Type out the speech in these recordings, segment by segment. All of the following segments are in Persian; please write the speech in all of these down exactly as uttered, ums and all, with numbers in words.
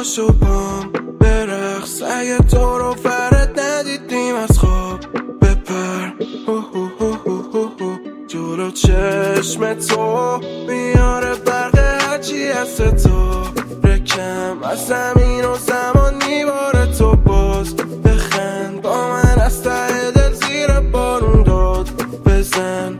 پاشو پام برقص، اگه تو رو فرد ندیدیم از خواب بپر جلو چشم تو میاره برق هرچی از تو رکم از زمین و زمان میباره تو باز بخند با من از ته دل زیر بارون داد بزن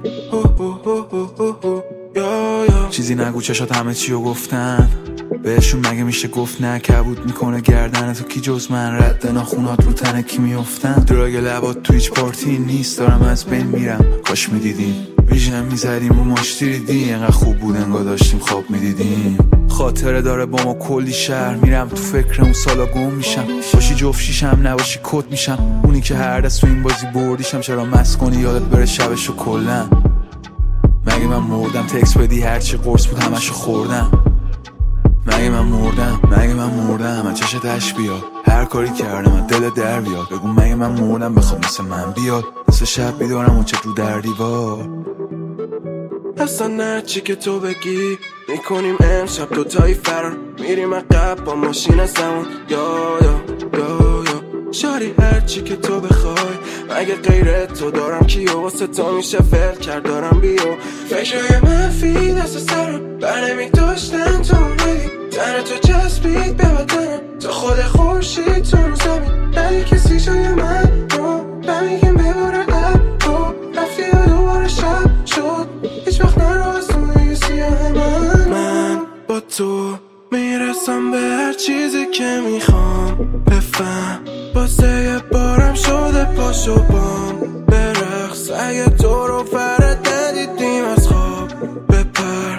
چیزی نگو چشات همه چیو گفتن بهشون مگه میشه گفت نه کبود میکنه گردن تو کی جز من رد ناخونات رو تنه کی میافتن دراگ لبات تو هیچ پارتی نیست دارم از بین میرم کاش میدیدیم ویژن میزدیم رو ماشتی ریدی انقدر خوب بود انگاه داشتیم خواب میدیدیم خاطره داره با ما کلی شهر میرم تو فکر اون سالا گم میشم باشی جفت شیشم نباشی کت میشم اونی که هر دست تو این بازی بردیشم چرا مست کنی یادت بره شبشو کلن مگه من مردم تکس بدی هرچی قرص بود همشو خوردم مگه من مردم مگه من مردم از چشتش بیاد هر کاری کردم از دل در بیاد بگو مگه من مردم بخواد مثل من بیاد مثل شب بیدارم اون چه رو در دیوار اصلا نه چی که تو بگی میکنیم امشب دوتایی فرار میریم عقب با ماشین از زمان یا یا یا یا شاری هر چی که تو بخوای مگه غیر تو دارم کیو واسه تو میشه فعل کرد دارم بیو فکرهای منفی دست سرم بر نمیداشتن تو اومدی تن تو چسبید به بدنم تو خود خورشید تو رو زمین ندی کسی جای من رو نمیگیم بباره اب رو رفتی و دوباره شب شد هیچ وقت نرو از توی سیاه من من با تو میرسم به هر چیزی که میخوام بفهم واسه یه بارم شده پاشو بام برقص اگه تو رو فرد ندیدیم از خواب بپر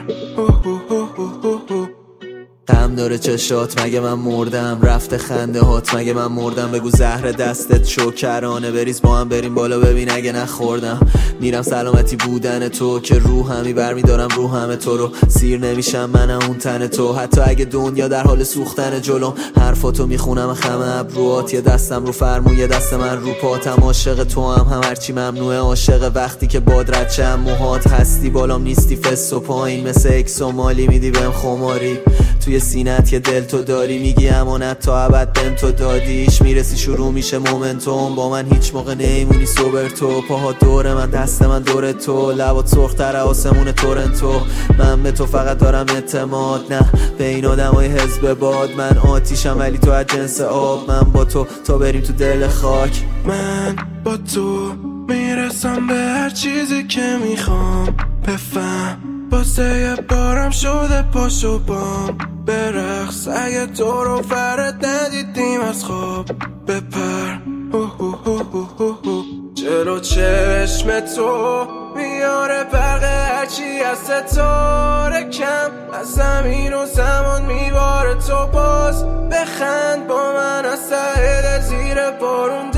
غم داره چشات مگه من مردم رفته خنده هات مگه من مردم بگو زهر دستت شکرانه بریز با هم بریم بالا ببین اگه نخوردم میرم سلامتی بودن تو که روحمی برمیدارم روحم تو رو سیر نمیشم من اون تن تو حتی اگه دنیا در حال سوختن جلوم حرفاتو میخونم خم ابروات یه دستم رو فرمون یه دست من رو پاتم عاشق تو هم هم هرچی ممنوعه عاشق وقتی که باد رد چم موهات هستی بالام نیستی فس و پایین مثل اکس و مالی میدی بهم خماری توی سینت یه دل تو داری میگی امانت تا ابد بهم تو دادیش میرسی شروع میشه مومنتوم با من هیچ موقع نیمونی سوبر تو پاها دور من دست من دور تو لبات سرختر آسمون تورنتو من به تو فقط دارم اعتماد نه به این آدمای حزب باد من آتیشم ولی تو از جنس آب من با تو تا بریم تو دل خاک من با تو میرسم به هر چیزی که میخوام بفهم واسه یه بارم شده پاشو بام برقص اگه تو رو فرد ندیدیم از خواب بپر جلو چشم تو میاره برق هرچی از ستاره کم از زمین و زمان میباره تو باز بخند با من از ته دل زیر بارون